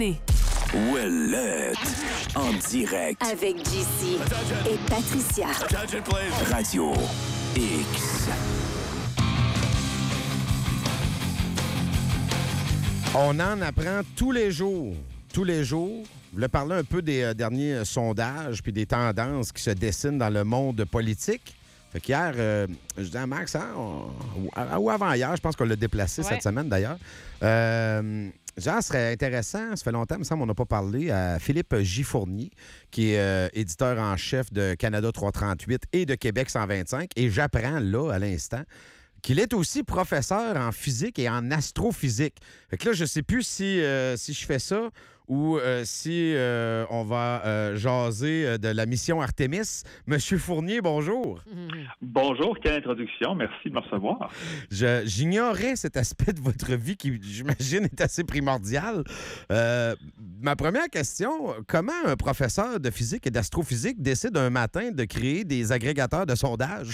Ouellette, en direct. Avec JC et Patricia. Radio X. On en apprend tous les jours. Tous les jours. Je voulais parler un peu des derniers sondages puis des tendances qui se dessinent dans le monde politique. Fait qu'hier, je disais à Max, ou avant-hier, je pense qu'on l'a déplacé cette semaine d'ailleurs. Genre, ce serait intéressant, ça fait longtemps, il me semble, on n'a pas parlé à Philippe J. Fournier, qui est éditeur en chef de Canada 338 et de Québec 125. Et j'apprends là, à l'instant, qu'il est aussi professeur en physique et en astrophysique. Fait que là, je sais plus si je fais ça ou si on va jaser de la mission Artemis. Monsieur Fournier, bonjour. Bonjour, quelle introduction. Merci de me recevoir. J'ignorais cet aspect de votre vie qui, j'imagine, est assez primordial. Ma première question, comment un professeur de physique et d'astrophysique décide un matin de créer des agrégateurs de sondage?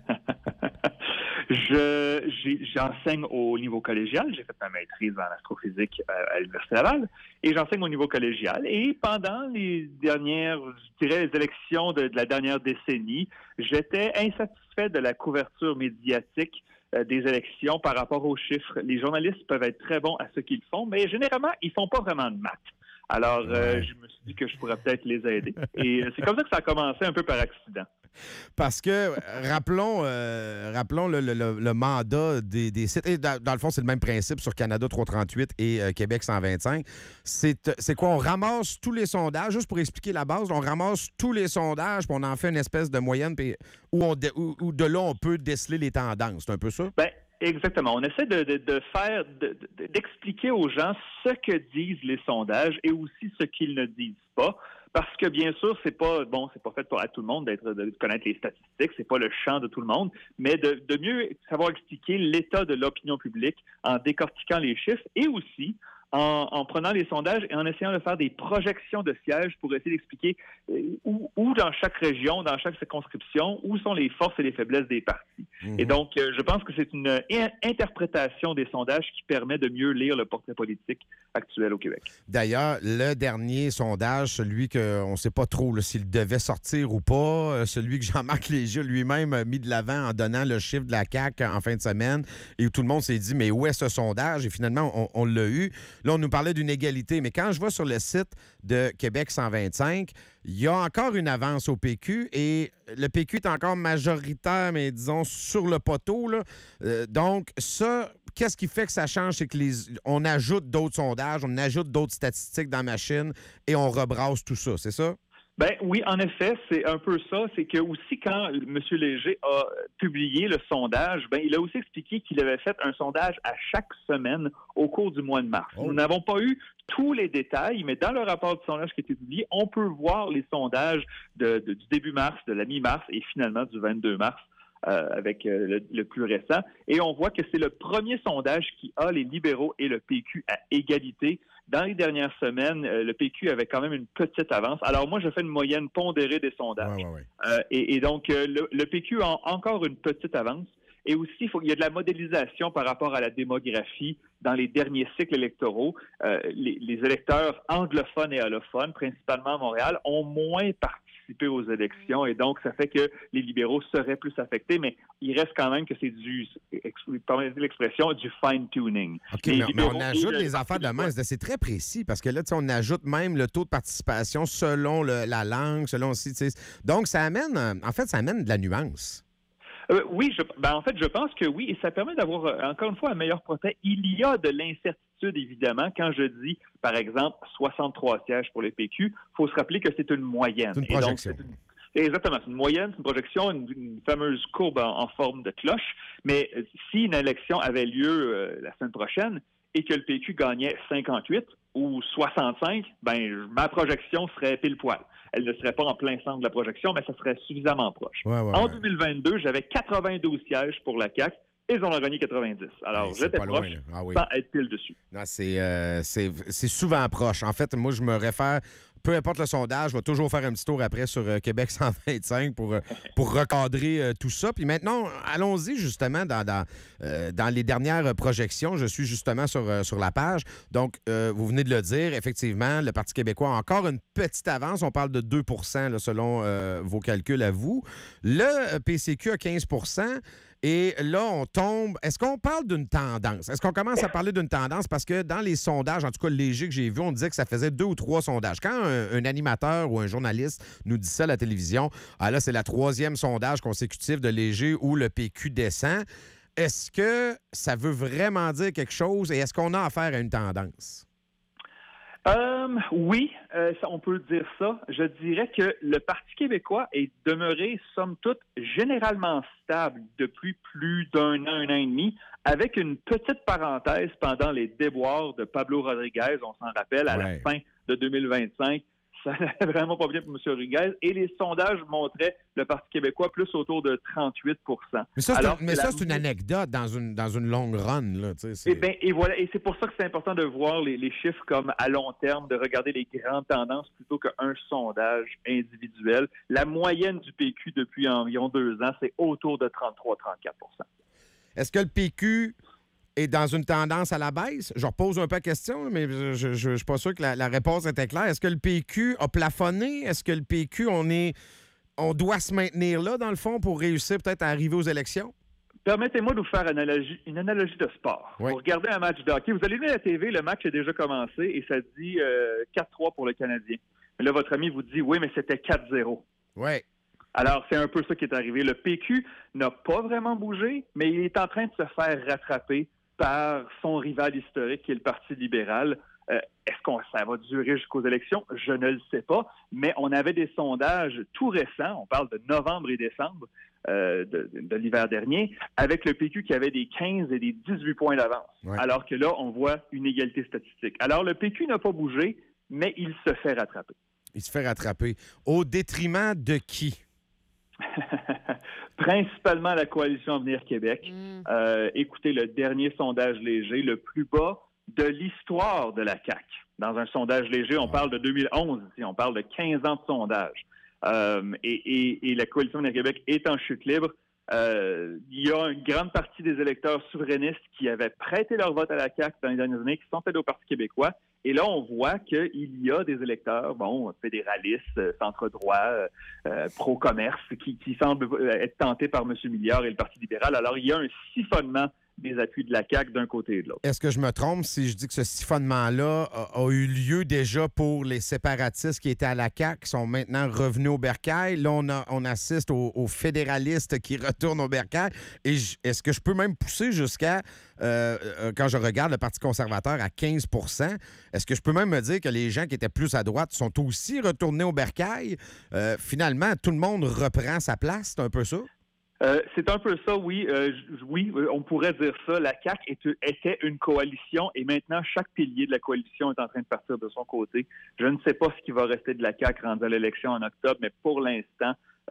J'enseigne au niveau collégial. J'ai fait ma maîtrise en astrophysique à l'Université Laval et j'enseigne au niveau collégial. Et pendant les dernières, je dirais, les élections de la dernière décennie, j'étais insatisfait de la couverture médiatique des élections par rapport aux chiffres. Les journalistes peuvent être très bons à ce qu'ils font, mais généralement, ils font pas vraiment de maths. Alors, je me suis dit que je pourrais peut-être les aider. Et c'est comme ça que ça a commencé un peu par accident. Parce que, rappelons le mandat des sites. Et dans le fond, c'est le même principe sur Canada 338 et Québec 125. C'est quoi? On ramasse tous les sondages, juste pour expliquer la base, on ramasse tous les sondages, puis on en fait une espèce de moyenne, puis où de là, on peut déceler les tendances. C'est un peu ça? Ben, exactement. On essaie d'expliquer aux gens ce que disent les sondages et aussi ce qu'ils ne disent pas. Parce que bien sûr, c'est pas fait pour à tout le monde de connaître les statistiques, c'est pas le champ de tout le monde, mais de mieux savoir expliquer l'état de l'opinion publique en décortiquant les chiffres et aussi en prenant les sondages et en essayant de faire des projections de sièges pour essayer d'expliquer où dans chaque région, dans chaque circonscription, où sont les forces et les faiblesses des partis. Mm-hmm. Et donc, je pense que c'est une interprétation des sondages qui permet de mieux lire le portrait politique actuel au Québec. D'ailleurs, le dernier sondage, celui qu'on ne sait pas trop s'il devait sortir ou pas, celui que Jean-Marc Léger lui-même a mis de l'avant en donnant le chiffre de la CAQ en fin de semaine, et où tout le monde s'est dit, mais où est ce sondage? Et finalement, on l'a eu. Là, on nous parlait d'une égalité, mais quand je vais sur le site de Québec 125, il y a encore une avance au PQ et le PQ est encore majoritaire, mais disons sur le poteau. Là. Donc, ça, qu'est-ce qui fait que ça change? C'est que on ajoute d'autres sondages, on ajoute d'autres statistiques dans la machine et on rebrasse tout ça, c'est ça? Ben oui, en effet, c'est un peu ça. C'est que aussi quand M. Léger a publié le sondage, il a aussi expliqué qu'il avait fait un sondage à chaque semaine au cours du mois de mars. Oh. Nous n'avons pas eu tous les détails, mais dans le rapport du sondage qui a été publié, on peut voir les sondages du début mars, de la mi-mars et finalement du 22 mars. Avec le plus récent. Et on voit que c'est le premier sondage qui a les libéraux et le PQ à égalité. Dans les dernières semaines, le PQ avait quand même une petite avance. Alors moi, je fais une moyenne pondérée des sondages. Et donc, le PQ a encore une petite avance. Et aussi, il y a de la modélisation par rapport à la démographie dans les derniers cycles électoraux. Les électeurs anglophones et allophones, principalement à Montréal, ont moins participé aux élections et donc ça fait que les libéraux seraient plus affectés, mais il reste quand même que c'est permettez l'expression, du fine-tuning. OK, mais on ajoute les affaires de la main, c'est très précis parce que là, on ajoute même le taux de participation selon la langue, selon aussi, donc ça amène de la nuance. Oui, en fait, je pense que oui, et ça permet d'avoir, encore une fois, un meilleur procès. Il y a de l'incertitude, évidemment. Quand je dis, par exemple, 63 sièges pour les PQ, il faut se rappeler que c'est une moyenne. C'est une projection. Exactement, c'est une moyenne, c'est une projection, une fameuse courbe en forme de cloche. Mais si une élection avait lieu la semaine prochaine et que le PQ gagnait 58 ou 65, ma projection serait pile poil. Elle ne serait pas en plein centre de la projection, mais ça serait suffisamment proche. En 2022, j'avais 92 sièges pour la CAQ et ils en ont gagné 90. Alors, j'étais proche sans être pile dessus. Non, c'est souvent proche. En fait, moi, je me réfère peu importe le sondage, je vais toujours faire un petit tour après sur Québec 125 pour recadrer tout ça. Puis maintenant, allons-y justement dans les dernières projections. Je suis justement sur la page. Donc, vous venez de le dire, effectivement, le Parti québécois a encore une petite avance. On parle de 2 là, selon vos calculs à vous. Le PCQ a 15 et là, on tombe. Est-ce qu'on parle d'une tendance? Est-ce qu'on commence à parler d'une tendance? Parce que dans les sondages, en tout cas léger que j'ai vu, on disait que ça faisait 2 ou 3 sondages. Quand un animateur ou un journaliste nous dit ça à la télévision, là, c'est la 3e sondage consécutif de léger où le PQ descend. Est-ce que ça veut vraiment dire quelque chose et est-ce qu'on a affaire à une tendance? Oui, on peut dire ça. Je dirais que le Parti québécois est demeuré, somme toute, généralement stable depuis plus d'un an et demi, avec une petite parenthèse pendant les déboires de Pablo Rodriguez, on s'en rappelle, à la fin de 2025. Ça n'allait vraiment pas bien pour M. Rodriguez. Et les sondages montraient le Parti québécois plus autour de 38 Mais ça, c'est une anecdote dans une longue run. Là, et voilà. Et c'est pour ça que c'est important de voir les chiffres comme à long terme, de regarder les grandes tendances plutôt qu'un sondage individuel. La moyenne du PQ depuis environ 2 ans, c'est autour de 33-34 %. Est-ce que le PQ est dans une tendance à la baisse? Je repose un peu la question, mais je ne suis pas sûr que la réponse était claire. Est-ce que le PQ a plafonné? Est-ce que le PQ, on doit se maintenir là, dans le fond, pour réussir peut-être à arriver aux élections? Permettez-moi de vous faire une analogie de sport. Oui. Vous regardez un match de hockey, vous allez voir à la TV, le match est déjà commencé et ça dit 4-3 pour le Canadien. Mais là, votre ami vous dit, oui, mais c'était 4-0. Oui. Alors, c'est un peu ça qui est arrivé. Le PQ n'a pas vraiment bougé, mais il est en train de se faire rattraper par son rival historique, qui est le Parti libéral. Est-ce que ça va durer jusqu'aux élections? Je ne le sais pas, mais on avait des sondages tout récents, on parle de novembre et décembre de l'hiver dernier, avec le PQ qui avait des 15 et des 18 points d'avance, alors que là, on voit une égalité statistique. Alors, le PQ n'a pas bougé, mais il se fait rattraper. Il se fait rattraper. Au détriment de qui? Principalement la coalition Avenir Québec. Écoutez, le dernier sondage léger, le plus bas de l'histoire de la CAQ. Dans un sondage léger, on parle de 2011, ici, on parle de 15 ans de sondage. Et la coalition Avenir Québec est en chute libre. Il y a une grande partie des électeurs souverainistes qui avaient prêté leur vote à la CAQ dans les dernières années, qui sont allés au Parti québécois. Et là, on voit qu'il y a des électeurs, fédéralistes, centre-droit, pro-commerce, qui semblent être tentés par M. Milliard et le Parti libéral. Alors, il y a un siphonnement des appuis de la CAQ d'un côté et de l'autre. Est-ce que je me trompe si je dis que ce siphonnement-là a eu lieu déjà pour les séparatistes qui étaient à la CAQ, qui sont maintenant revenus au bercail? Là, on assiste aux fédéralistes qui retournent au bercail. Et est-ce que je peux même pousser jusqu'à, quand je regarde le Parti conservateur à 15 %, est-ce que je peux même me dire que les gens qui étaient plus à droite sont aussi retournés au bercail? Finalement, tout le monde reprend sa place, c'est un peu ça? C'est un peu ça, oui. Oui, on pourrait dire ça. La CAQ était une coalition et maintenant, chaque pilier de la coalition est en train de partir de son côté. Je ne sais pas ce qui va rester de la CAQ rendu à l'élection en octobre, mais pour l'instant,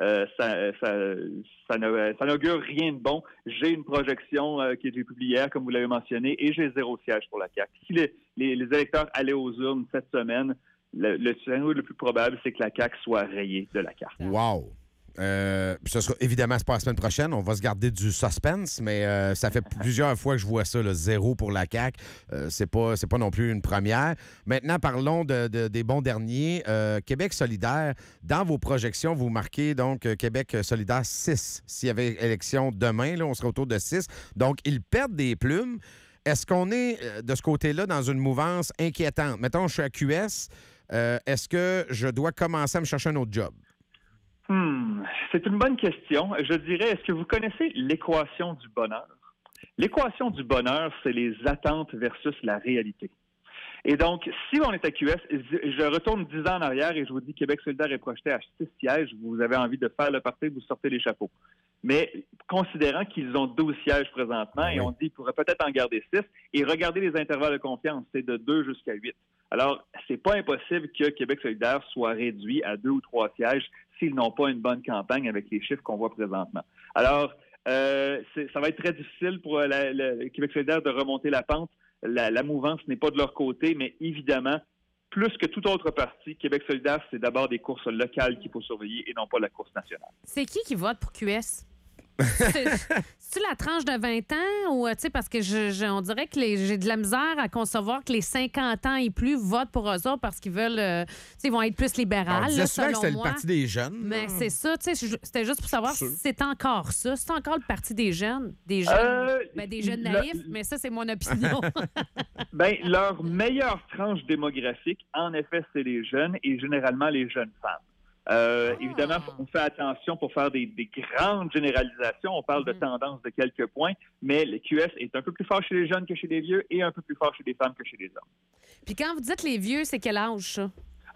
ça n'augure rien de bon. J'ai une projection qui a été publiée hier, comme vous l'avez mentionné, et j'ai 0 siège pour la CAQ. Si les électeurs allaient aux urnes cette semaine, le scénario le plus probable, c'est que la CAQ soit rayée de la carte. Wow! Ce sera, évidemment, c'est pas la semaine prochaine. On va se garder du suspense, mais ça fait plusieurs fois que je vois ça, le 0 pour la CAQ. C'est pas non plus une première. Maintenant, parlons des bons derniers. Québec solidaire, dans vos projections, vous marquez donc Québec solidaire 6. S'il y avait élection demain, là, on serait autour de 6. Donc, ils perdent des plumes. Est-ce qu'on est, de ce côté-là, dans une mouvance inquiétante? Mettons, je suis à QS. Est-ce que je dois commencer à me chercher un autre job? C'est une bonne question. Je dirais, est-ce que vous connaissez l'équation du bonheur? L'équation du bonheur, c'est les attentes versus la réalité. Et donc, si on est à QS, je retourne 10 ans en arrière et je vous dis Québec solidaire est projeté à 6 sièges, vous avez envie de faire le parti, vous sortez les chapeaux. Mais considérant qu'ils ont 12 sièges présentement et on dit qu'ils pourraient peut-être en garder 6 et regardez les intervalles de confiance, c'est de 2 jusqu'à 8. Alors, c'est pas impossible que Québec solidaire soit réduit à 2 ou 3 sièges s'ils n'ont pas une bonne campagne avec les chiffres qu'on voit présentement. Alors, ça va être très difficile pour le Québec solidaire de remonter la pente. La mouvance n'est pas de leur côté, mais évidemment, plus que toute autre parti, Québec solidaire, c'est d'abord des courses locales qu'il faut surveiller et non pas la course nationale. C'est qui vote pour QS? C'est-tu la tranche de 20 ans ou, tu sais, parce que on dirait que j'ai de la misère à concevoir que les 50 ans et plus votent pour eux autres parce qu'ils veulent, tu sais, ils vont être plus libérales, On là, souvent que selon c'était moi. le Parti des jeunes. Mais c'est ça, tu sais, c'était juste pour savoir si c'est encore ça. C'est encore le Parti des jeunes? Des jeunes naïfs, mais ça, c'est mon opinion. Leur meilleure tranche démographique, en effet, c'est les jeunes et généralement les jeunes femmes. Évidemment, on fait attention pour faire des grandes généralisations. On parle de tendance de quelques points, mais le QS est un peu plus fort chez les jeunes que chez les vieux et un peu plus fort chez les femmes que chez les hommes. Puis quand vous dites les vieux, c'est quel âge, ça?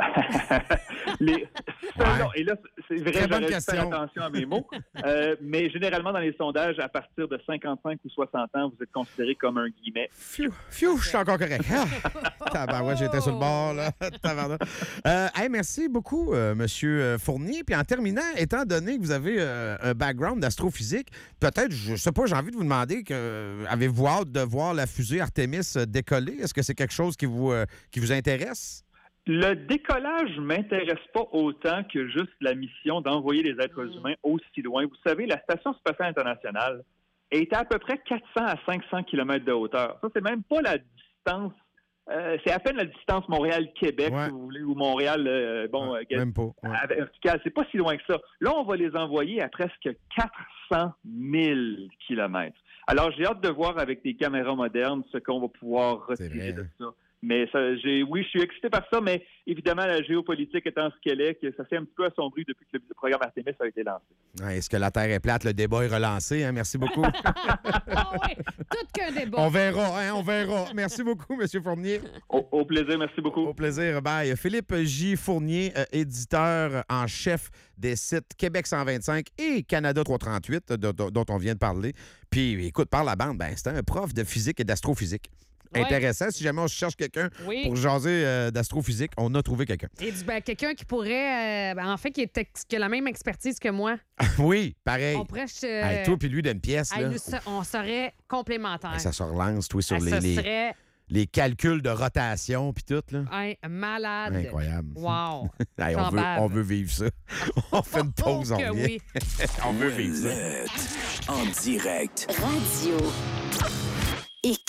Non, et là, c'est vrai, Très bonne j'aurais dû question. faire attention à mes mots. Mais généralement, dans les sondages, à partir de 55 ou 60 ans, vous êtes considéré comme un guillemet. Pfiou, je suis encore correct. Tabarouette, j'étais sur le bord, là. Hey, merci beaucoup, Monsieur Fournier. Puis en terminant, étant donné que vous avez un background d'astrophysique, peut-être, je sais pas, j'ai envie de vous demander, avez-vous hâte de voir la fusée Artemis décoller? Est-ce que c'est quelque chose qui vous intéresse? Le décollage m'intéresse pas autant que juste la mission d'envoyer les êtres humains aussi loin. Vous savez, la Station spatiale internationale est à peu près 400 à 500 km de hauteur. Ça, c'est même pas la distance. C'est à peine la distance Montréal-Québec, si vous voulez, ou Montréal, même pas. Vertical. C'est pas si loin que ça. Là, on va les envoyer à presque 400 000 km. Alors, j'ai hâte de voir avec des caméras modernes ce qu'on va pouvoir retirer de ça. Mais je suis excité par ça, mais évidemment, la géopolitique étant ce qu'elle est, que ça s'est un petit peu assombri depuis que le programme Artemis a été lancé. Est-ce que la Terre est plate? Le débat est relancé. Hein? Merci beaucoup. Oui, tout qu'un débat. On verra. Merci beaucoup, M. Fournier. Au plaisir, merci beaucoup. Au plaisir. Bye. Philippe J. Fournier, éditeur en chef des sites Québec 125 et Canada 338, dont on vient de parler. Puis, écoute, par la bande, c'était un prof de physique et d'astrophysique. Ouais. Intéressant. Si jamais on cherche quelqu'un pour jaser d'astrophysique, on a trouvé quelqu'un. Et quelqu'un qui pourrait, qui a la même expertise que moi. Oui, pareil. On pourrait... Toi puis lui d'une pièce. Là. On serait complémentaires. Ça se relance, toi, sur serait... les calculs de rotation puis tout. Là. Malade. Incroyable. Wow. On veut vivre ça. On fait une pause, on revient. Oui. On veut vivre ça. En direct. Radio X.